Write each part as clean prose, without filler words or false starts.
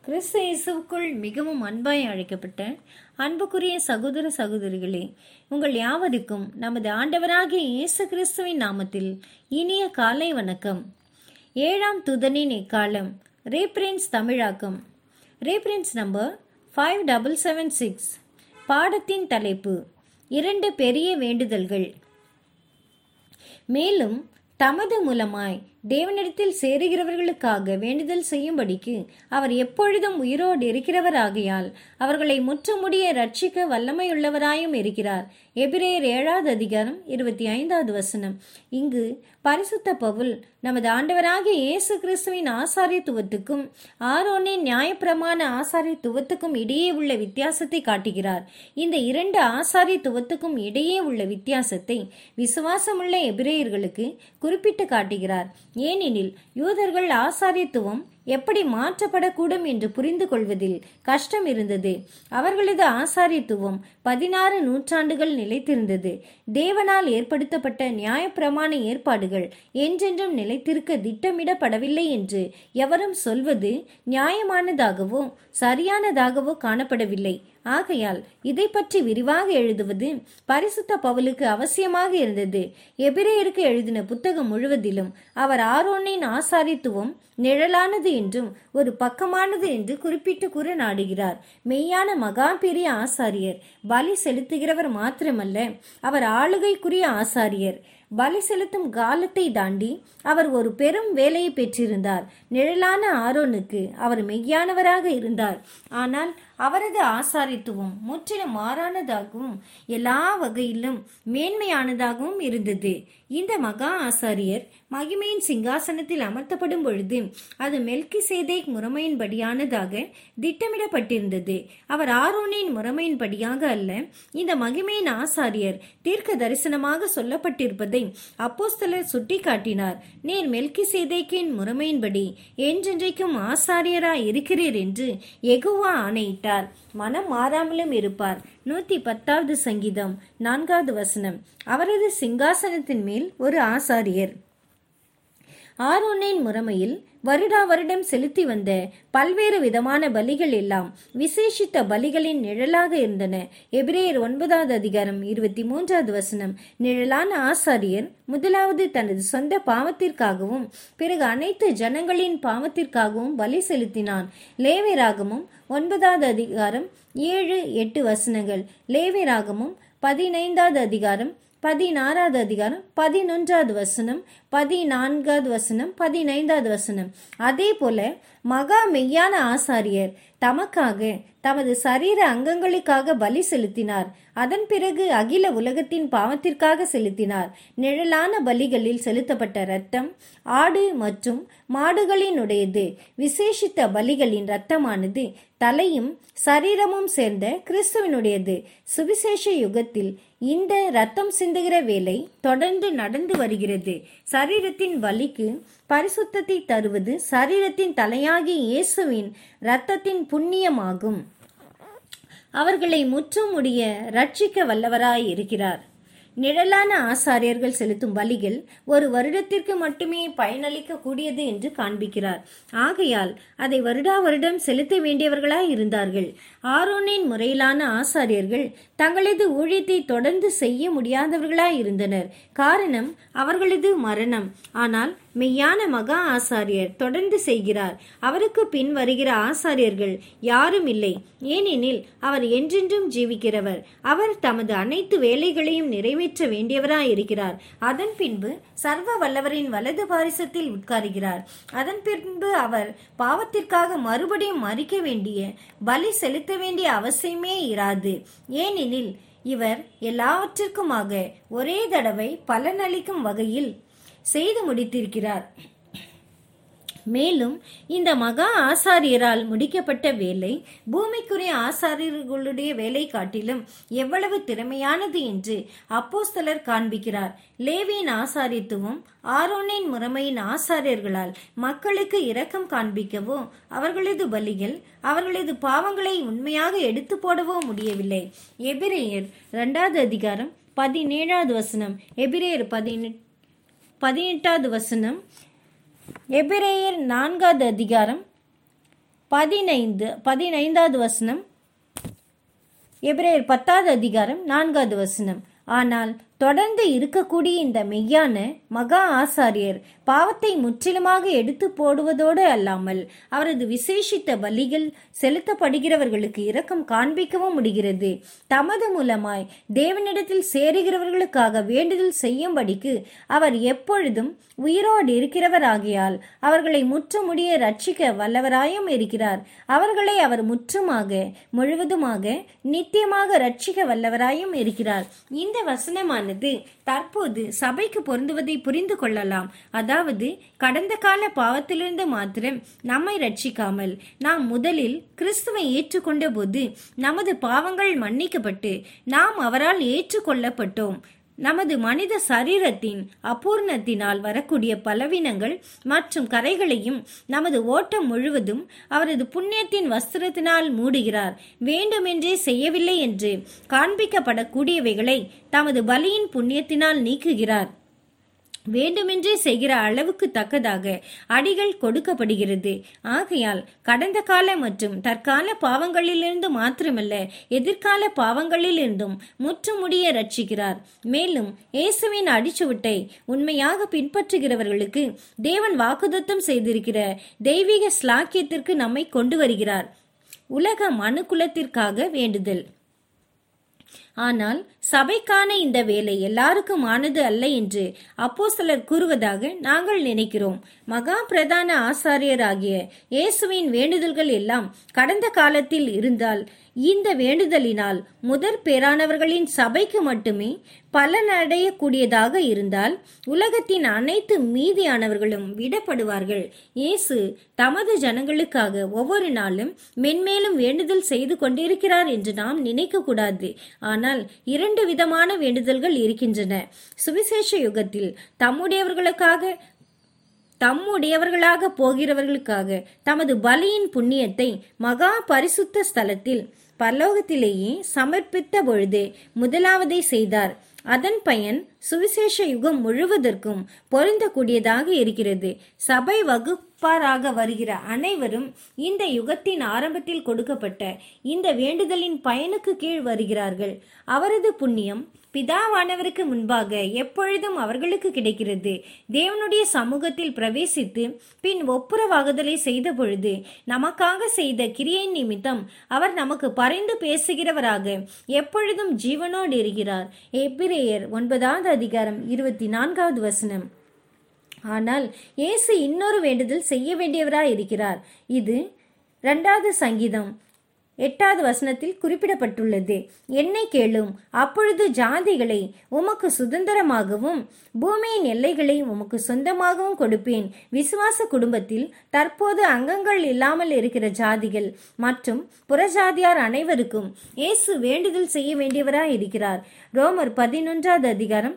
கிறிஸ்து இயேசுவுக்குள் மிகவும் அன்பாய் அழைக்கப்பட்ட அன்புக்குரிய சகோதர சகோதரிகளே, உங்கள் யாவருக்கும் நமது ஆண்டவராகிய இயேசு கிறிஸ்துவின் நாமத்தில் இனிய காலை வணக்கம். 7ஆம் தூதனின் எக்காலம் ரீப்ரின்ஸ் தமிழாக்கம். Reprints number 5776. பாடத்தின் தலைப்பு 2 பெரிய வேண்டுதல்கள். மேலும் தமது மூலமாய் தேவனிடத்தில் சேருகிறவர்களுக்காக வேண்டுதல் செய்யும்படிக்கு அவர் எப்பொழுதும் உயிரோடு இருக்கிறவராகையால் அவர்களை முற்றுமுடிய ரட்சிக்க வல்லமையுள்ளவராயும் இருக்கிறார். எபிரேயர் 7வது அதிகாரம் 25வது வசனம். இங்கு பரிசுத்த பவுல் நமது ஆண்டவராகிய இயேசு கிறிஸ்துவின் ஆசாரியத்துவத்துக்கும் ஆரோனின் நியாயப்பிரமாண ஆசாரியத்துவத்துக்கும் இடையே உள்ள வித்தியாசத்தை காட்டுகிறார். இந்த 2 ஆசாரியத்துவத்துக்கும் இடையே உள்ள வித்தியாசத்தை விசுவாசமுள்ள எபிரேயர்களுக்கு குறிப்பிட்டு காட்டுகிறார். ஏனெனில் யூதர்கள் ஆசாரியத்துவம் எப்படி மாற்றப்படக்கூடும் என்று புரிந்து கொள்வதில் கஷ்டம் இருந்தது. அவர்களது ஆசாரியத்துவம் 16 நூற்றாண்டுகள் நிலைத்திருந்தது. தேவனால் ஏற்படுத்தப்பட்ட நியாயப்பிரமாண ஏற்பாடுகள் என்றென்றும் நிலைத்திருக்க திட்டமிடப்படவில்லை என்று எவரும் சொல்வது நியாயமானதாகவோ சரியானதாகவோ காணப்படவில்லை. ஆகையால் இதை பற்றி விரிவாக எழுதுவது பரிசுத்த பவுலுக்கு அவசியமாக இருந்தது. எபிரேயருக்கு எழுதின புத்தகம் முழுவதிலும் அவர் ஆரோனின் ஆசாரியத்துவம் நிழலானது என்றும் ஒரு பக்கமானது என்று குறிப்பிட்டு கூற நாடுகிறார். மெய்யான மகா பெரிய ஆசாரியர் பலி செலுத்துகிறவர் மாத்திரமல்ல, அவர் ஆளுகைக்குரிய ஆசாரியர். பலி செலுத்தும் காலத்தை தாண்டி அவர் ஒரு பெரும் வேலையை பெற்றிருந்தார். நிழலான ஆரோனுக்கு அவர் மெய்யானவராக இருந்தார். ஆனால் அவரது ஆசாரித்துவம் முற்றிலும் மாறானதாகவும் எல்லா வகையிலும் மேன்மையானதாகவும் இருந்தது. இந்த மகா ஆசாரியர் மகிமையின் சிங்காசனத்தில் அமர்த்தப்படும் பொழுது அது மெல்கிசேதேக் முறைமையின்படியானதாக திட்டமிடப்பட்டிருந்தது. அவர் ஆரோனின் முறைமையின்படியாக அல்ல. இந்த மகிமையின் ஆசாரியர் தீர்க்க தரிசனமாக சொல்லப்பட்டிருப்பதை அப்போஸ்தலர் சுட்டி காட்டினார். நீர் மெல்கிசேதேக்கின் முறைமையின்படி என்றென்றைக்கும் ஆசாரியராய் இருக்கிறீர் என்று யெகோவா ஆணையிட்டார். மனம் மாறாமலும் இருப்பார். 110வது சங்கீதம் 4வது வசனம். அவரது சிங்காசனத்தின் மேல் ஒரு ஆசாரியர். ஆரோனின் முறைமையில் வருடா வருடம் செலுத்தி வந்த பல்வேறு விதமான பலிகள் எல்லாம் விசேஷித்த பலிகளின் நிழலாக இருந்தன. எபிரேயர் 9வது அதிகாரம் 23வது வசனம். நிழலான ஆசாரியர் முதலாவது தனது சொந்த பாவத்திற்காகவும் பிறகு அனைத்து ஜனங்களின் பாவத்திற்காகவும் பலி செலுத்தினான். லேவியராகமம் 9வது அதிகாரம் 7-8 வசனங்கள். லேவியராகமம் 15வது அதிகாரம் 16வது அதிகாரம் 11வது வசனம், 14வது வசனம், 15வது வசனம். அதே போல மகா மெய்யான ஆசாரியர் தமக்காக தமது சரீர அங்கங்களுக்காக பலி செலுத்தினார். அதன் பிறகு அகில உலகத்தின் பாவத்திற்காக செலுத்தினார். நிழலான பலிகளில் செலுத்தப்பட்ட இரத்தம் ஆடு மற்றும் மாடுகளினுடையது. விசேஷித்த பலிகளின் இரத்தமானது தலையும் சரீரமும் சேர்ந்த கிறிஸ்துவனுடையது. சுவிசேஷ யுகத்தில் இந்த இரத்தம் சிந்துகிற வேலை தொடர்ந்து நடந்து வருகிறது. சரீரத்தின் பலிக்கு பரிசுத்தத்தை தருவது சரீரத்தின் தலையாகிய இயேசுவின் இரத்தத்தின் புண்ணியமாகும். அவர்களை முற்றுமுடிய ரட்சிக்க வல்லவராய் இருக்கிறார். நிழலான ஆசாரியர்கள் செலுத்தும் பலிகள் ஒரு வருடத்திற்கு மட்டுமே பயனளிக்க கூடியது என்று காண்பிக்கிறார். ஆகையால் அதை வருடா வருடம் செலுத்த வேண்டியவர்களாய் இருந்தார்கள். ஆரோனின் முறையிலான ஆசாரியர்கள் தங்களது ஊழியத்தை தொடர்ந்து செய்ய முடியாதவர்களாய் இருந்தனர். காரணம் அவர்களது மரணம். ஆனால் மெய்யான மகா ஆசாரியர் தொடர்ந்து செய்கிறார். அவருக்கு பின் வருகிற ஆசாரியர்கள் யாரும் இல்லை. ஏனெனில் அவர் என்றென்றும் ஜீவிக்கிறவர். அவர் தமது அனைத்து வேலைகளையும் நிறைவேற்ற வேண்டியவராய் இருக்கிறார். அதன் பின்பு சர்வ வல்லவரின் வலது பாரிசத்தில் உட்காருகிறார். அதன் பின்பு அவர் பாவத்திற்காக மறுபடியும் மரிக்க வேண்டிய பலி செலுத்த வேண்டிய அவசியமே இராது. ஏனெனில் இவர் எல்லாவற்றிற்குமாக ஒரே தடவை பலனளிக்கும் வகையில் செய்து முடித்திருக்கிறார். மேலும் இந்த மகா ஆசாரியரால் முடிக்கப்பட்ட வேலை பூமிக்குரிய ஆசாரியர்களுடைய வேலை காட்டிலும் எவ்வளவு திறமையானது என்று அப்போஸ்தலர் காண்பிக்கிறார். லேவியின் ஆசாரியத்துவம் ஆரோனின் முறைமையின் ஆசாரியர்களால் மக்களுக்கு இரக்கம் காண்பிக்கவோ அவர்களது பலிகள் அவர்களது பாவங்களை உண்மையாக எடுத்து போடவோ முடியவில்லை. எபிரேயர் 2வது அதிகாரம் 17வது வசனம். எபிரேயர் 18வது வசனம். எபிரேயர் 4வது அதிகாரம் 15வது வசனம், எபிரேயர் 10வது அதிகாரம் 4வது வசனம். ஆனால் தொடர்ந்து இருக்கக்கூடிய இந்த மெய்யான மகா ஆசாரியர் பாவத்தை முற்றிலுமாக எடுத்து போடுவதோடு அல்லாமல் அவரது விசேஷித்த பலிகள் செலுத்தப்படுகிறவர்களுக்கு இரக்கம் காண்பிக்கவும் முடிகிறது. தமது மூலமாய் தேவனிடத்தில் சேருகிறவர்களுக்காக வேண்டுதல் செய்யும்படிக்கு அவர் எப்பொழுதும் உயிரோடு இருக்கிறவர் ஆகியால் அவர்களை முற்றுமுடிய ரட்சிக்க வல்லவராயும் இருக்கிறார். அவர்களை அவர் முற்றுமாக முழுவதுமாக நித்தியமாக ரட்சிக்க வல்லவராயும் இருக்கிறார். இந்த வசனமானது தற்போது சபைக்கு பொருந்துவதை புரிந்து கொள்ளலாம். அதாவது கடந்த கால பாவத்திலிருந்து மாத்திரம் நம்மை ரட்சிக்காமல் நாம் முதலில் கிறிஸ்துவை ஏற்றுக்கொண்ட போது நமது பாவங்கள் மன்னிக்கப்பட்டு நாம் அவரால் ஏற்றுக்கொள்ளப்பட்டோம். நமது மனித சரீரத்தின் அபூர்ணத்தினால் வரக்கூடிய பலவீனங்கள் மற்றும் கரைகளையும் நமது ஓட்டம் முழுவதும் அவரது புண்ணியத்தின் வஸ்திரத்தினால் மூடுகிறார். வேண்டுமென்றே செய்யவில்லை என்று காண்பிக்கப்படக்கூடியவைகளை தமது பலியின் புண்ணியத்தினால் நீக்குகிறார். வேண்டுமென்றே செய்கிற அளவுக்கு தக்கதாக அடிகள் கொடுக்கப்படுகிறது. ஆகையால் கடந்த கால மற்றும் தற்கால பாவங்களிலிருந்து மாத்திரமல்ல, எதிர்கால பாவங்களிலிருந்தும் முற்றுமுடிய ரட்சிக்கிறார். மேலும் இயேசுவின் அடிச்சுவட்டை உண்மையாக பின்பற்றுகிறவர்களுக்கு தேவன் வாக்குத்தத்தம் செய்திருக்கிற தெய்வீக ஸ்லாக்கியத்திற்கு நம்மை கொண்டு வருகிறார். உலக மனுக்குலத்திற்காக வேண்டுதல். ஆனால் சபைக்கான இந்த வேலை எல்லாருக்கும் ஆனது அல்ல என்று அப்போஸ்தலர் கூறுவதாக நாங்கள் நினைக்கிறோம். மகா பிரதான ஆசாரியராகிய இயேசுவின் வேண்டுதல்கள் எல்லாம் கடந்த காலத்தில் இருந்தால் இந்த வேண்டுதலினால் முதற் பேரானவர்களின் சபைக்கு மட்டுமே பலனடையக்கூடியதாக இருந்தால் உலகத்தின் அனைத்து மீதியானவர்களும் விடப்படுவார்கள். இயேசு தமது ஜனங்களுக்காக ஒவ்வொரு நாளும் மென்மேலும் வேண்டுதல் செய்து கொண்டிருக்கிறார் என்று நாம் நினைக்க கூடாது. ஆனால் இரண்டு விதமான வேண்டுதல்கள் இருக்கின்றன. சுவிசேஷ யுகத்தில் தம்முடையவர்களாக போகிறவர்களுக்காக தமது பலியின் புண்ணியத்தை மகா பரிசுத்த ஸ்தலத்தில் பரலோகத்திலேயே சமர்ப்பித்த பொழுது முதலாவதை செய்தார். அதன் பயன் சுவிசேஷ யுகம் முழுவதற்கும் பொருந்தக்கூடியதாக இருக்கிறது. சபை வகுப்பாராக வருகிற அனைவரும் இந்த யுகத்தின் ஆரம்பத்தில் கொடுக்கப்பட்ட இந்த வேண்டுதலின் பயனுக்கு கீழ் வருகிறார்கள். அவரது புண்ணியம் பிதாவானவருக்கு முன்பாக எப்பொழுதும் அவர்களுக்கு கிடைக்கிறது. தேவனுடைய சமூகத்தில் பிரவேசித்து பின் ஒப்புரவாகுதலை செய்த பொழுது நமக்காக செய்த கிரியை நிமித்தம் அவர் நமக்கு பரிந்து பேசுகிறவராக எப்பொழுதும் ஜீவனோடு இருக்கிறார். எபிரேயர் 9வது அதிகாரம் 24வது வசனம். ஆனால் இயேசு இன்னொரு வேண்டுதல் செய்ய வேண்டியவராய் இருக்கிறார். இது 2வது சங்கீதம் 8வது வசனத்தில் குறிப்பிடப்பட்டுள்ளது. என்னை கேளும், அப்பொழுது ஜாதிகளை உமக்கு சுதந்திரமாகவும் பூமியின் எல்லைகளை உமக்கு சொந்தமாகவும் கொடுப்பேன். விசுவாச குடும்பத்தில் தற்போது அங்கங்கள் இல்லாமல் இருக்கிற ஜாதிகள் மற்றும் புறஜாதியார் அனைவருக்கும் இயேசு வேண்டுதல் செய்ய வேண்டியவராய் இருக்கிறார். ரோமர் 11வது அதிகாரம்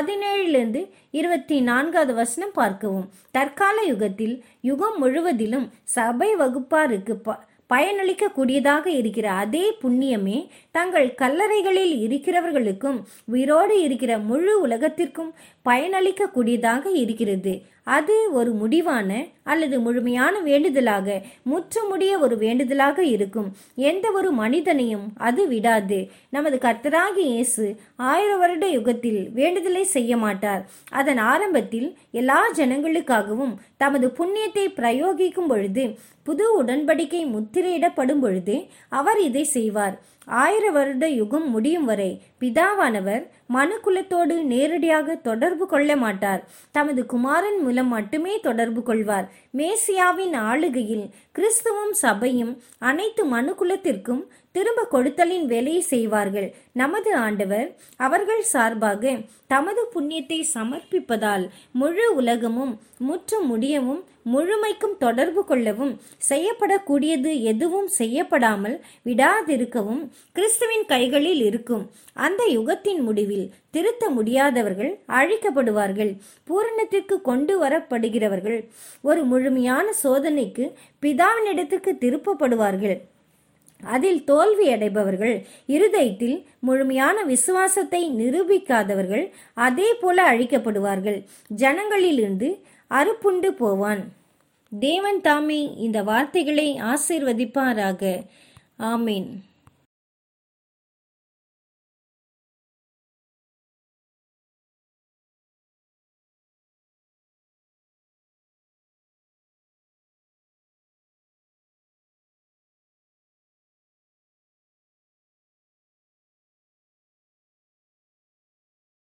17 24வது வசனம் பார்க்கவும். தற்கால யுகத்தில் யுகம் முழுவதிலும் சபை வகுப்பாருக்கு பயனளிக்க கூடியதாக இருக்கிற அதே புண்ணியமே தங்கள் கல்லறைகளில் இருக்கிறவர்களுக்கும் உயிரோடு இருக்கிற முழு உலகத்திற்கும் பயனளிக்க கூடியதாக இருக்கிறது. அது ஒரு முடிவான அல்லது முழுமையான வேண்டுதலாக முற்றுமுடிய ஒரு வேண்டுதலாக இருக்கும். எந்த ஒரு மனிதனையும் அது விடாது. நமது கர்த்தராகிய இயேசு 1000 வருட யுகத்தில் வேண்டுதலை செய்ய மாட்டார். அதன் ஆரம்பத்தில் எல்லா ஜனங்களுக்காகவும் தமது புண்ணியத்தை பிரயோகிக்கும் பொழுது, புது உடன்படிக்கை முத்திரையிடப்படும் பொழுது அவர் இதை செய்வார். 1000 வருட யுகம் முடியும் வரை பிதாவானவர் மனுக்குலத்தோடு நேரடியாக தொடர்பு கொள்ள மாட்டார். தமது குமாரன் மூலம் மட்டுமே தொடர்பு கொள்வார். மேசியாவின் ஆளுகையில் கிறிஸ்துவும் சபையும் அனைத்து மனுக்குலத்திற்கும் திரும்ப கொடுத்தலின் வேலையை செய்வார்கள். நமது ஆண்டவர் அவர்கள் சார்பாக தமது புண்ணியத்தை சமர்ப்பிப்பதால் முழு உலகமும் முற்று முடியவும் முழுமைக்கும் தொடர்பு கொள்ளவும் செய்யப்படக்கூடியது எதுவும் செய்யப்படாமல் விடாதிருக்கவும் கிறிஸ்துவின் கைகளில் இருக்கும். அந்த யுகத்தின் முடிவில் திருத்த முடியாதவர்கள் அழிக்கப்படுவார்கள். பூரணத்திற்கு கொண்டு வரப்படுகிறவர்கள் ஒரு முழுமையான சோதனைக்கு பிதாவினிடத்திற்கு திருப்பப்படுவார்கள். அதில் தோல்வி அடைபவர்கள், இருதயத்தில் முழுமையான விசுவாசத்தை நிரூபிக்காதவர்கள் அதே போல அழிக்கப்படுவார்கள். ஜனங்களிலிருந்து அறுப்புண்டு போவான். தேவன் தாமே இந்த வார்த்தைகளை ஆசீர்வதிப்பாராக. ஆமீன்.